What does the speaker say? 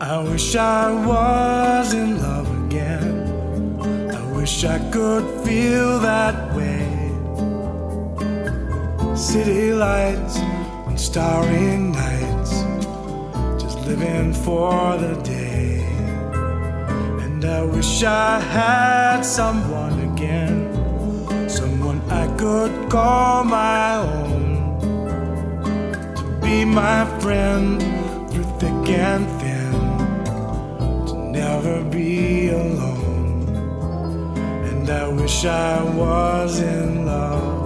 I wish I was in love again. I wish I could feel that way. City lights and starry nights, just living for the day. And I wish I had someone again, someone I could call my own, to be my friend through thick and thin, to never be alone. And I wish I was in love.